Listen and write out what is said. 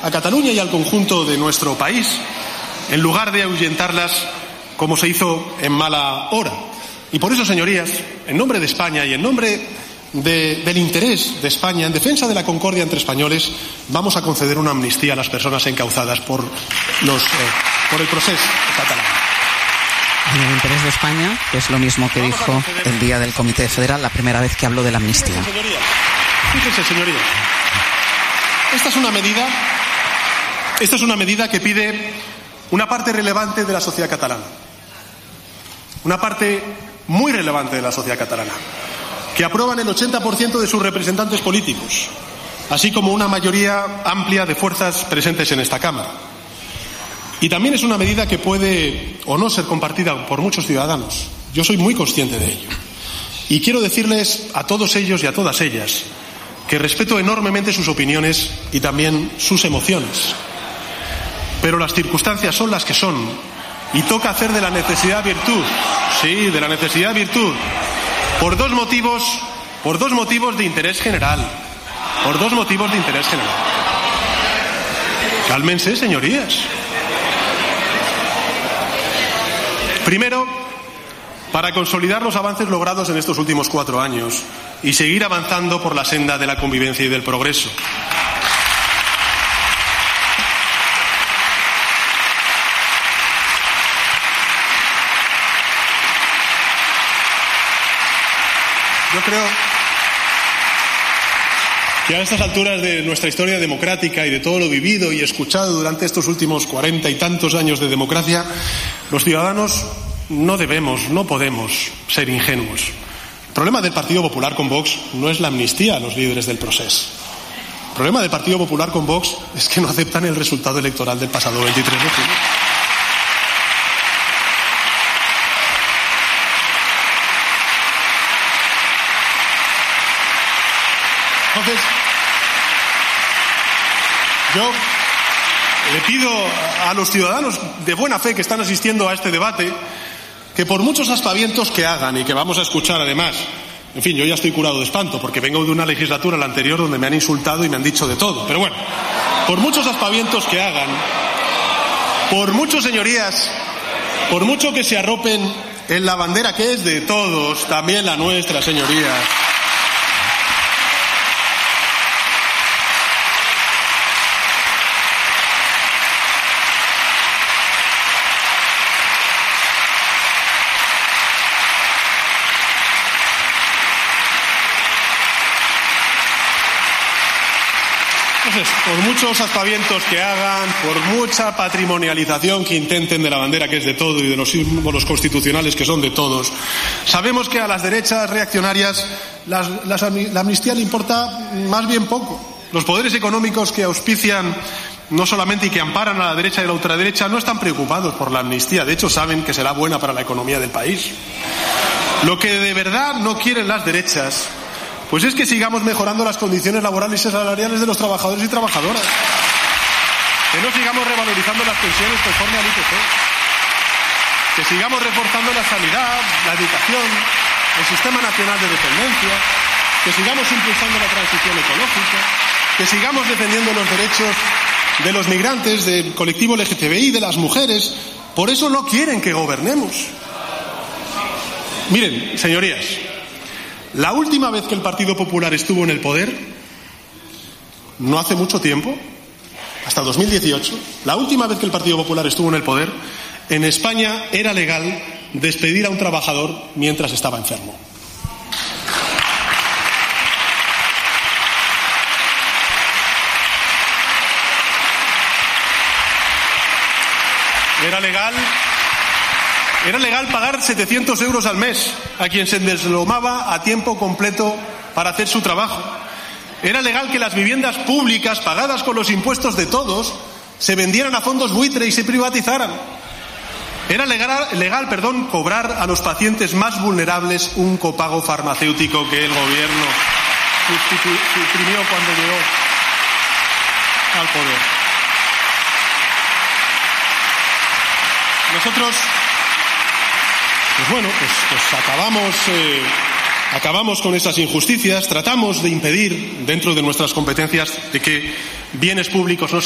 a Cataluña y al conjunto de nuestro país, en lugar de ahuyentarlas como se hizo en mala hora. Y por eso, señorías, en nombre de España y en nombre del interés de España, en defensa de la concordia entre españoles, vamos a conceder una amnistía a las personas encauzadas por el proceso catalán. En el interés de España, que es lo mismo que dijo el día del Comité Federal, la primera vez que habló de la amnistía. Fíjense, señorías. Esta es una medida que pide una parte relevante de la sociedad catalana. Una parte muy relevante de la sociedad catalana, que aprueban el 80% de sus representantes políticos, así como una mayoría amplia de fuerzas presentes en esta Cámara. Y también es una medida que puede o no ser compartida por muchos ciudadanos. Yo soy muy consciente de ello. Y quiero decirles a todos ellos y a todas ellas que respeto enormemente sus opiniones y también sus emociones. Pero las circunstancias son las que son y toca hacer de la necesidad virtud. Sí, de la necesidad virtud. Por dos motivos de interés general. Por dos motivos de interés general. Cálmense, señorías. Primero, para consolidar los avances logrados en estos últimos 4 años y seguir avanzando por la senda de la convivencia y del progreso. Yo creo que a estas alturas de nuestra historia democrática y de todo lo vivido y escuchado durante estos últimos 40 y tantos años de democracia, los ciudadanos no podemos ser ingenuos. El problema del Partido Popular con Vox no es la amnistía a los líderes del proceso. El problema del Partido Popular con Vox es que no aceptan el resultado electoral del pasado 23 de julio. Entonces, yo le pido a los ciudadanos de buena fe que están asistiendo a este debate que por muchos aspavientos que hagan y que vamos a escuchar además, en fin, yo ya estoy curado de espanto porque vengo de una legislatura, la anterior, donde me han insultado y me han dicho de todo, pero bueno, por muchos aspavientos que hagan, por mucho, señorías, por mucho que se arropen en la bandera que es de todos, también la nuestra, señorías. Entonces, por muchos aspavientos que hagan, por mucha patrimonialización que intenten de la bandera que es de todo y de los símbolos constitucionales que son de todos, sabemos que a las derechas reaccionarias la amnistía le importa más bien poco. Los poderes económicos que auspician no solamente y que amparan a la derecha y la ultraderecha no están preocupados por la amnistía, de hecho saben que será buena para la economía del país. Lo que de verdad no quieren las derechas pues es que sigamos mejorando las condiciones laborales y salariales de los trabajadores y trabajadoras. Que no sigamos revalorizando las pensiones conforme al IPC. Que sigamos reforzando la sanidad, la educación, el Sistema Nacional de Dependencia. Que sigamos impulsando la transición ecológica. Que sigamos defendiendo los derechos de los migrantes, del colectivo LGTBI, de las mujeres. Por eso no quieren que gobernemos. Miren, señorías, la última vez que el Partido Popular estuvo en el poder, no hace mucho tiempo, hasta 2018, la última vez que el Partido Popular estuvo en el poder, en España era legal despedir a un trabajador mientras estaba enfermo. Era legal pagar 700 euros al mes a quien se deslomaba a tiempo completo para hacer su trabajo. Era legal que las viviendas públicas pagadas con los impuestos de todos se vendieran a fondos buitre y se privatizaran. Era legal, cobrar a los pacientes más vulnerables un copago farmacéutico que el gobierno suprimió cuando llegó al poder. Nosotros, acabamos con esas injusticias, tratamos de impedir, dentro de nuestras competencias, de que bienes públicos no se